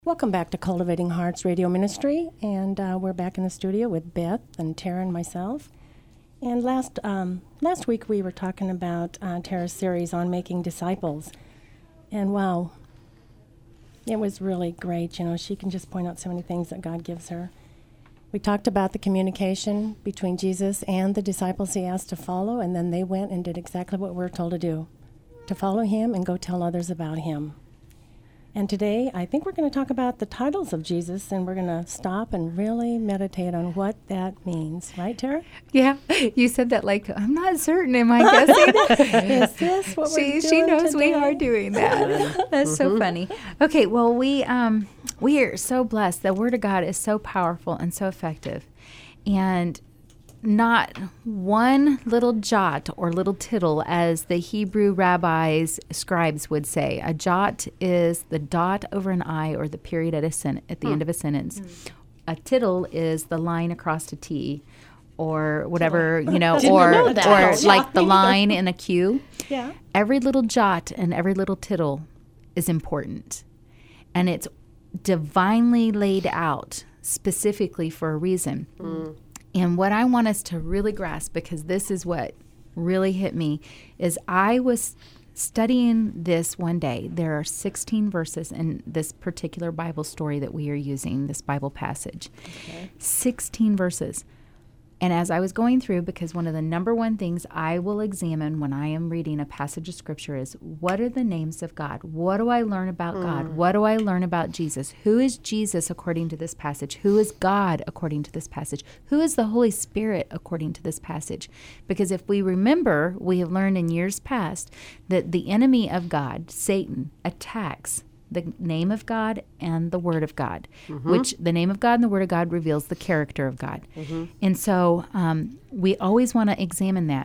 Welcome back to Cultivating Hearts Radio Ministry, and we're back in the studio with Beth and Tara and myself. And last week we were talking about Tara's series on making disciples, and wow, it was really great. You know, she can just point out so many things that God gives her. We talked about the communication between Jesus and the disciples he asked to follow, and then they went and did exactly what we're told to do, to follow him and go tell others about him. And today, I think we're going to talk about the titles of Jesus, and we're going to stop and really meditate on what that means. Right, Tara? Yeah, you said that like, I'm not certain, am I guessing? Is this what we're doing She knows today? we are doing that. That's so funny. Okay, well, we are so blessed. The Word of God is so powerful and so effective. And not one little jot or little tittle, as the Hebrew rabbis, scribes would say. A jot is the dot over an I or the period at the end of a sentence. A tittle is the line across a T or whatever, you know, or like the line in a Q. Yeah. Every little jot and every little tittle is important. And it's divinely laid out specifically for a reason. And what I want us to really grasp, because this is what really hit me, is I was studying this one day. There are 16 verses in this particular Bible story that we are using, this Bible passage. Okay. 16 verses. And as I was going through, because one of the number one things I will examine when I am reading a passage of Scripture is, what are the names of God? What do I learn about God? What do I learn about Jesus? Who is Jesus according to this passage? Who is God according to this passage? Who is the Holy Spirit according to this passage? Because if we remember, we have learned in years past that the enemy of God, Satan, attacks the name of God and the Word of God, which the name of God and the Word of God reveals the character of God. And so we always want to examine that.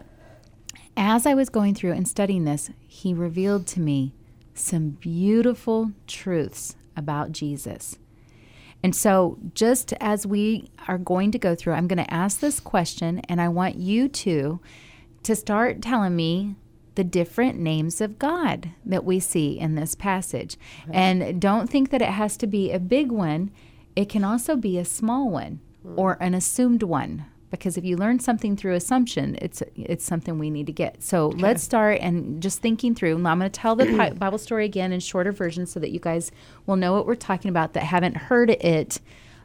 As I was going through and studying this, he revealed to me some beautiful truths about Jesus. And so just as we are going to go through, I'm going to ask this question, and I want you to start telling me the different names of God that we see in this passage. And don't think that it has to be a big one. It can also be a small one or an assumed one, because if you learn something through assumption, it's something we need to get. So let's start and just thinking through. I'm going to tell the Bible story again in shorter version so that you guys will know what we're talking about that haven't heard it,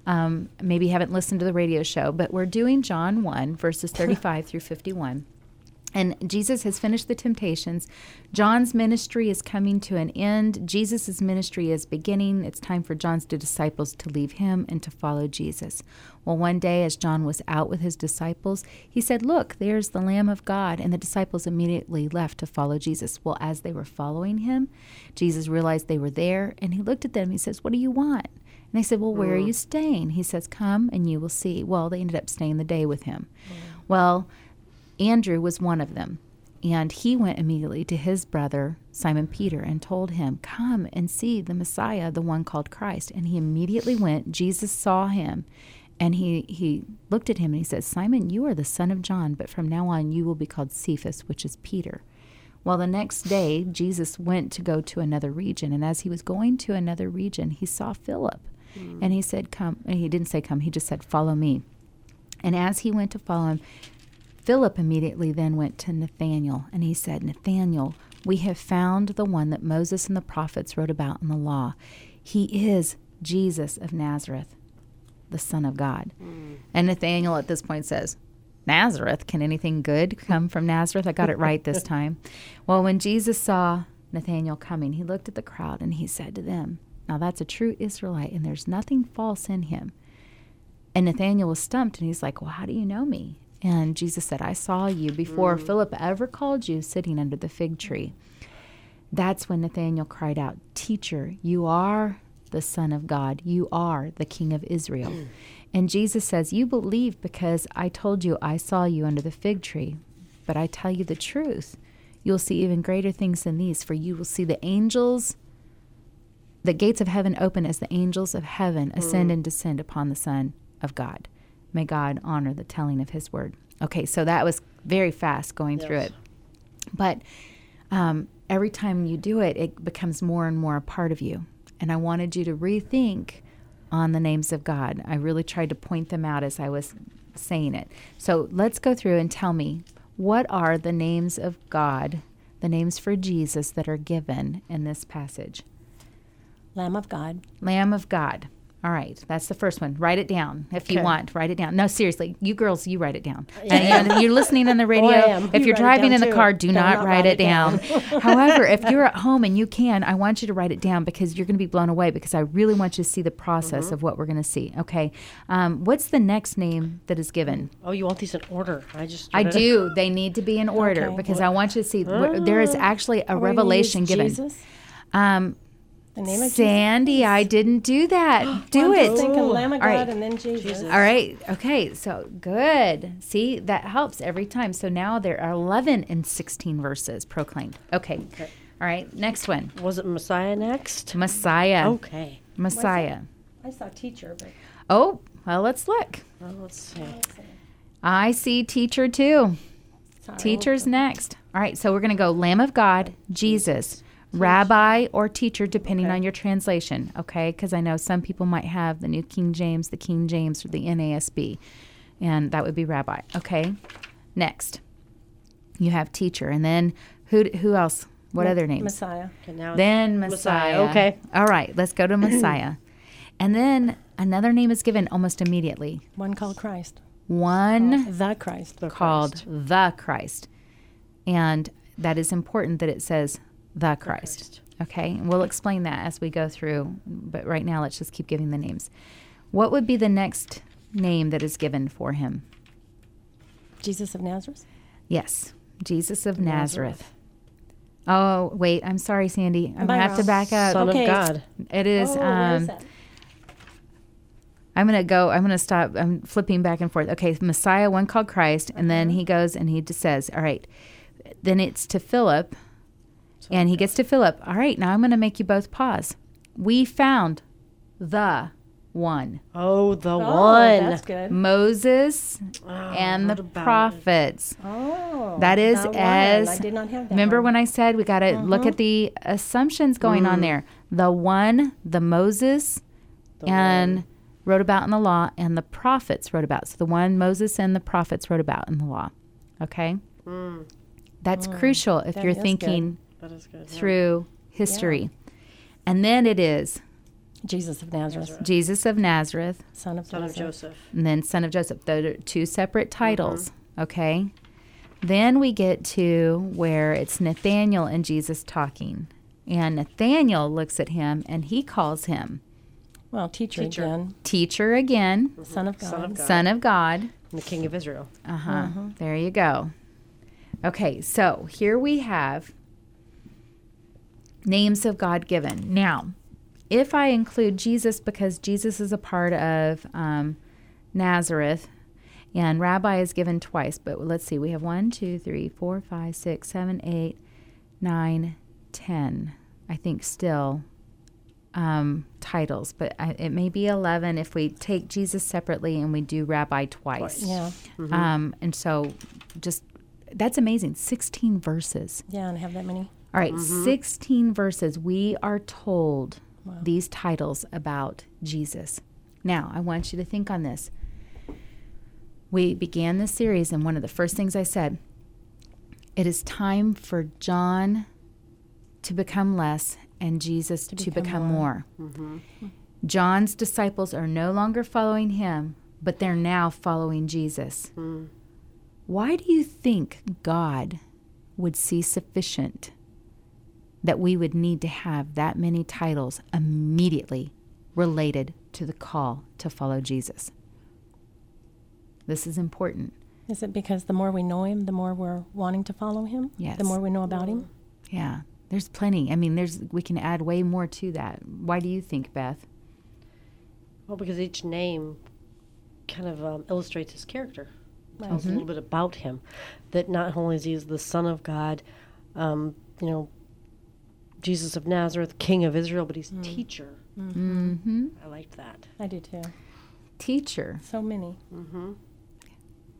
maybe haven't listened to the radio show. But we're doing John 1, verses 35 through 51. And Jesus has finished the temptations. John's ministry is coming to an end. Jesus' ministry is beginning. It's time for John's disciples to leave him and to follow Jesus. Well, one day as John was out with his disciples, he said, "Look, there's the Lamb of God." And the disciples immediately left to follow Jesus. Well, as they were following him, Jesus realized they were there, and he looked at them. He says, "What do you want?" And they said, "Well, where are you staying?" He says, "Come and you will see." Well, they ended up staying the day with him. Well, Andrew was one of them, and he went immediately to his brother, Simon Peter, and told him, "Come and see the Messiah, the one called Christ." And he immediately went. Jesus saw him, and he looked at him, and he said, "Simon, you are the son of John, but from now on you will be called Cephas," which is Peter. Well, the next day, Jesus went to go to another region, and as he was going to another region, he saw Philip, and he said, "Come." And he didn't say come, he just said, "Follow me." And as he went to follow him, Philip immediately then went to Nathanael, and he said, "Nathanael, we have found the one that Moses and the prophets wrote about in the law. He is Jesus of Nazareth, the Son of God." And Nathanael at this point says, "Nazareth? Can anything good come from Nazareth?" I got it right this time. Well, when Jesus saw Nathanael coming, he looked at the crowd, and he said to them, "Now that's a true Israelite, and there's nothing false in him." And Nathanael was stumped, and he's like, "Well, how do you know me?" And Jesus said, "I saw you before Philip ever called you sitting under the fig tree." That's when Nathanael cried out, "Teacher, you are the Son of God. You are the King of Israel." And Jesus says, "You believe because I told you I saw you under the fig tree. But I tell you the truth. You'll see even greater things than these, for you will see the angels, the gates of heaven open as the angels of heaven ascend and descend upon the Son of God. May God honor the telling of his word." Okay, so that was very fast going through it. But every time you do it, it becomes more and more a part of you. and I wanted you to rethink on the names of God. I really tried to point them out as I was saying it. So let's go through and tell me, what are the names of God, the names for Jesus that are given in this passage? Lamb of God. Lamb of God. All right, that's the first one. Write it down if you want. Write it down. No, seriously, you girls, you write it down. And you're listening on the radio. I am. If you're driving in the car, do not write it down. down. However, if you're at home and you can, I want you to write it down because you're going to be blown away because I really want you to see the process of what we're going to see. Okay, what's the next name that is given? Oh, you want these in order? I do. They need to be in order Okay. because I want you to see there is actually a revelation given. Jesus? The name of Sandy, I didn't do that. Do I'm it. just thinking Lamb of God All right. and then Jesus. All right. Okay. So good. See, that helps every time. So now there are 11 and 16 verses proclaimed. Okay. All right. Next one. Was it Messiah next? Messiah. Okay. Messiah. I saw teacher, but Oh, well, let's look. Well, let's see. I see teacher too. sorry. Teacher's next. All right. So we're going to go Lamb of God, Jesus, Rabbi or teacher, depending on your translation. Okay. Because I know some people might have the New King James, the King James, or the NASB. And that would be Rabbi. Okay. Next. You have teacher. And then who else? What other names? Messiah. Okay, now Then Messiah. Okay. All right, let's go to Messiah. And then another name is given almost immediately. One called Christ. One The Christ. called the Christ. And that is important that it says the Christ. Okay, and we'll explain that as we go through. But right now, let's just keep giving the names. What would be the next name that is given for him? Jesus of Nazareth. Yes, Jesus of Nazareth. Oh, wait, I'm sorry, Sandy. I'm Am I going to have to wrong? back up. Son Okay. of God. It is, where is that? I'm going to stop. I'm flipping back and forth. Okay, Messiah, one called Christ. And then he goes and he just says, all right, then it's to Philip. And he gets to Philip. All right, now I'm going to make you both pause. We found the one. Oh, the Oh, one. that's good. Moses Oh, and the what about prophets. Oh, That is the one. as, I did not have that. remember one. when I said we got to look at the assumptions going on there. The one, the Moses, and wrote about in the law, and the prophets wrote about. So the one Moses and the prophets wrote about in the law. Okay? That's crucial if That you're is good. thinking That is good. through history. And then it is Jesus of Nazareth, Jesus of Nazareth, son of Son of Joseph. Joseph. and then Son of Joseph. Those are two separate titles, okay? Then we get to where it's Nathaniel and Jesus talking. And Nathaniel looks at him and he calls him Well, teacher again, teacher again, son of God. Son of God. Son of God. And the King of Israel. There you go. Okay, so here we have names of God given. Now, if I include Jesus because Jesus is a part of Nazareth, and Rabbi is given twice, but let's see, we have 1, 2, 3, 4, 5, 6, 7, 8, 9, 10. I think still titles, but it may be 11 if we take Jesus separately and we do Rabbi twice. Yeah, And so just, that's amazing. 16 verses. yeah, and have that many. All right, 16 verses. We are told these titles about Jesus. Now, I want you to think on this. We began this series, and one of the first things I said, it is time for John to become less and Jesus to become more. John's disciples are no longer following him, but they're now following Jesus. Why do you think God would see sufficient that we would need to have that many titles immediately related to the call to follow Jesus? This is important. Is it because the more we know him, the more we're wanting to follow him? Yes. The more we know about him? Yeah, there's plenty. I mean, we can add way more to that. Why do you think, Beth? Well, because each name kind of illustrates his character. Tells a little bit about him. That not only is he the Son of God, Jesus of Nazareth, King of Israel, but he's teacher. Mm-hmm. I liked that. I do too. Teacher. So many.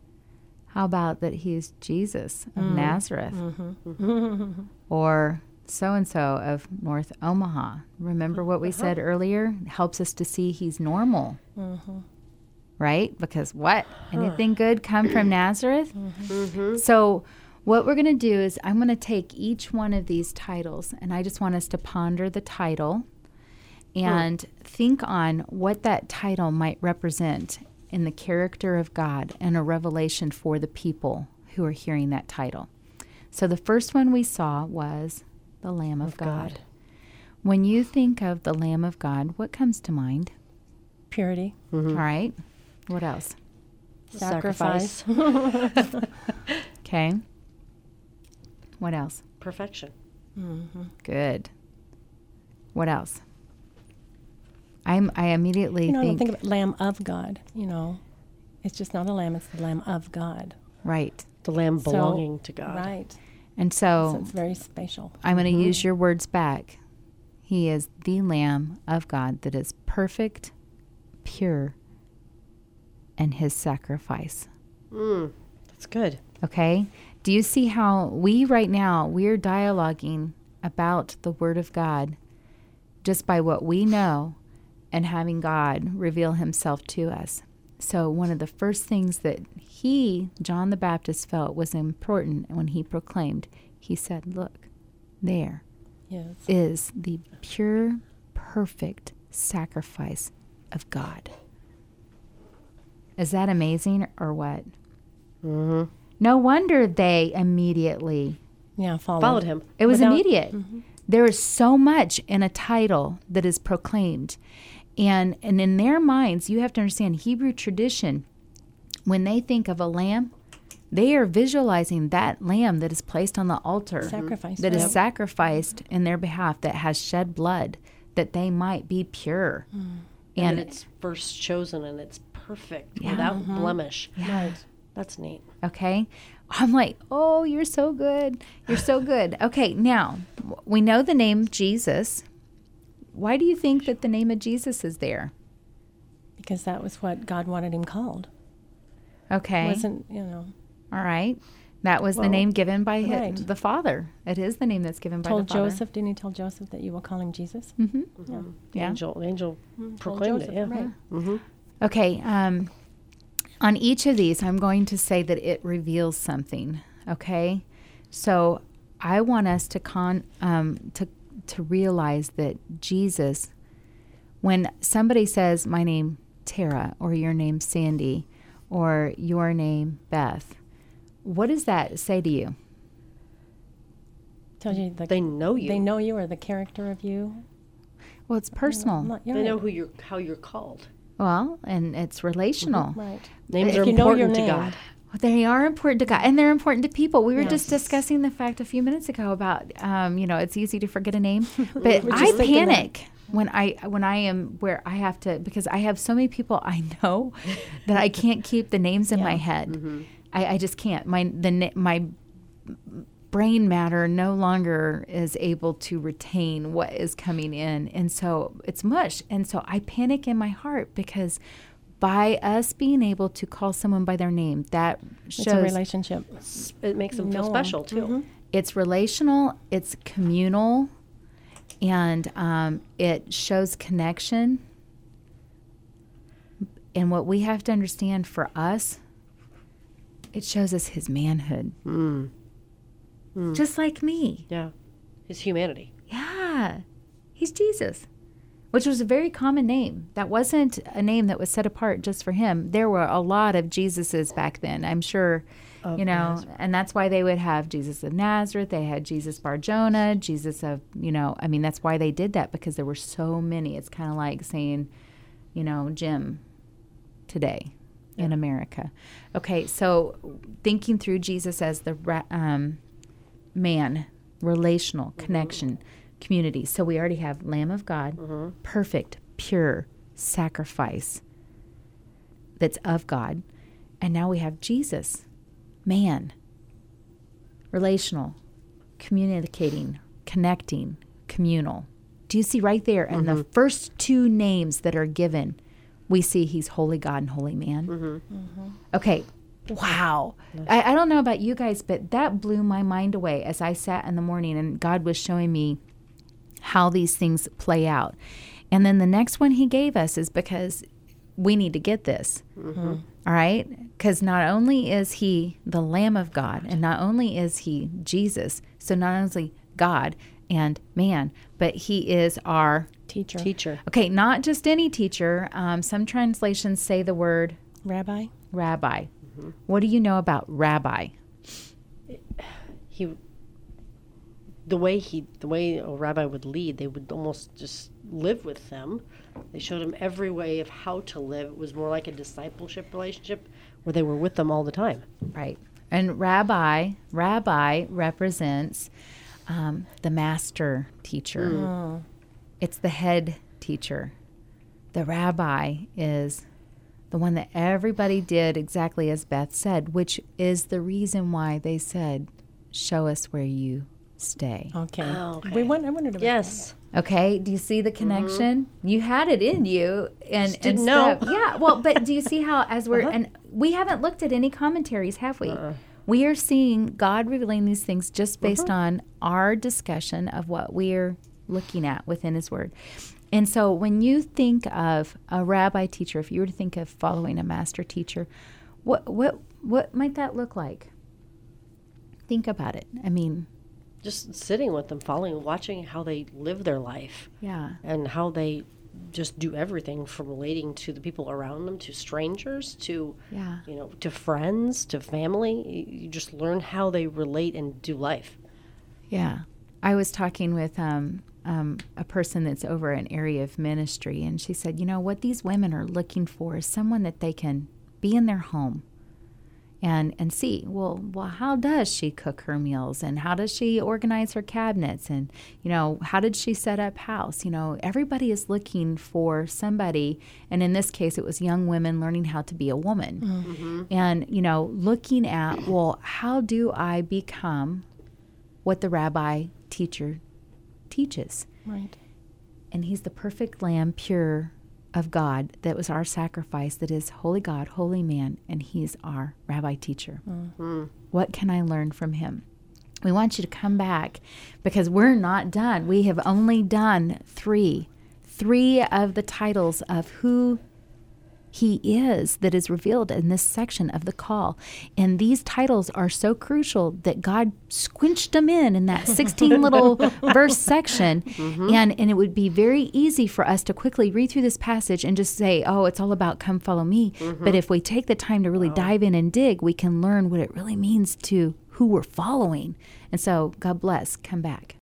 How about that he's Jesus of Nazareth? Or so-and-so of North Omaha. Remember what we said earlier? It helps us to see he's normal. Right? Because what? Anything good come from Nazareth? So what we're going to do is I'm going to take each one of these titles, and I just want us to ponder the title and think on what that title might represent in the character of God and a revelation for the people who are hearing that title. So the first one we saw was the Lamb of God. When you think of the Lamb of God, what comes to mind? Purity. All right. What else? Sacrifice. Okay. What else? Perfection. Good. What else? I immediately Think of it, Lamb of God. It's just not a lamb; it's the Lamb of God. Right. The lamb belonging to God. Right. And So so it's very spatial. I'm going to use your words back. He is the Lamb of God that is perfect, pure, and his sacrifice. That's good. Okay? Do you see how we're dialoguing about the Word of God just by what we know and having God reveal himself to us? So one of the first things that John the Baptist, felt was important when he proclaimed, he said, look, there is the pure, perfect sacrifice of God. Is that amazing or what? No wonder they immediately followed him. It was immediate. There is so much in a title that is proclaimed. And in their minds, you have to understand Hebrew tradition, when they think of a lamb, they are visualizing that lamb that is placed on the altar, that is sacrificed in their behalf, that has shed blood, that they might be pure. And it's first chosen and it's perfect, without blemish. Right. That's neat. Okay. I'm like, oh, you're so good. You're so good. Okay, now, we know the name Jesus. Why do you think that the name of Jesus is there? Because that was what God wanted him called. Okay. Wasn't, All right. That was the name given by right. the Father. It is the name that's given by the Father. Joseph, didn't he tell Joseph that you will call him Jesus? Mm-hmm. Yeah. The angel proclaimed Joseph, it, right. Okay. On each of these, I'm going to say that it reveals something. Okay. So I want us to realize that Jesus, when somebody says my name Tara, or your name Sandy, or your name Beth, what does that say to you? Tells you they know you. They know you, or the character of you. Well, it's personal. They know how you're called. Well, and it's relational. Right. Names are important to God. Well, they are important to God, and they're important to people. We were just discussing the fact a few minutes ago about, it's easy to forget a name, but I panic when I am where I have to, because I have so many people I know that I can't keep the names in my head. I just can't. My brain matter no longer is able to retain what is coming in, and so it's mush. And so I panic in my heart, because by us being able to call someone by their name, that shows it's a relationship. It makes them feel special too. It's relational, it's communal, and it shows connection. And what we have to understand for us, it shows us his manhood. Just like me. Yeah. His humanity. Yeah. He's Jesus, which was a very common name. That wasn't a name that was set apart just for him. There were a lot of Jesuses back then, I'm sure, and that's why they would have Jesus of Nazareth. They had Jesus Bar Jonah, Jesus of, that's why they did that, because there were so many. It's kind of like saying, Jim today in America. Okay, so thinking through Jesus as the man, relational, connection, community. So we already have Lamb of God, perfect, pure sacrifice that's of God. And now we have Jesus, man, relational, communicating, connecting, communal. Do you see right there? And the first two names that are given, we see he's holy God and holy man. Okay, Wow. I don't know about you guys, but that blew my mind away as I sat in the morning and God was showing me how these things play out. And then the next one he gave us is because we need to get this. Mm-hmm. All right? Because not only is he the Lamb of God, and not only is he Jesus, so not only God and man, but he is our Teacher. Okay, not just any teacher. Some translations say the word Rabbi. Mm-hmm. What do you know about rabbi? The way a rabbi would lead, they would almost just live with them. They showed them every way of how to live. It was more like a discipleship relationship where they were with them all the time. Right. And rabbi represents the master teacher. Mm. It's the head teacher. The rabbi is the one that everybody did exactly as Beth said, which is the reason why they said, show us where you stay. Okay. Oh, okay. I wondered about Yes. Okay, do you see the connection? Mm-hmm. You had it in you, and just didn't know. Yeah, well, but do you see how as we're and we haven't looked at any commentaries, have we? We are seeing God revealing these things just based on our discussion of what we're looking at within His Word. And so, when you think of a rabbi teacher, if you were to think of following a master teacher, what might that look like? Think about it. I mean, just sitting with them, watching how they live their life. Yeah. And how they just do everything from relating to the people around them, to strangers, to, to friends, to family. You just learn how they relate and do life. Yeah. I was talking with a person that's over an area of ministry, and she said, what these women are looking for is someone that they can be in their home and see, well, how does she cook her meals, and how does she organize her cabinets, and, how did she set up house? Everybody is looking for somebody, and in this case, it was young women learning how to be a woman. Mm-hmm. And, looking at, well, how do I become what the rabbi teacher teaches? Right. And he's the perfect lamb, pure of God, that was our sacrifice, that is holy God, holy man, and he's our rabbi teacher. Mm-hmm. What can I learn from him? We want you to come back because we're not done. We have only done three of the titles of who he is that is revealed in this section of the call. And these titles are so crucial that God squinched them in that 16 little verse section. Mm-hmm. And it would be very easy for us to quickly read through this passage and just say, oh, it's all about come follow me. Mm-hmm. But if we take the time to really dive in and dig, we can learn what it really means to who we're following. And so God bless. Come back.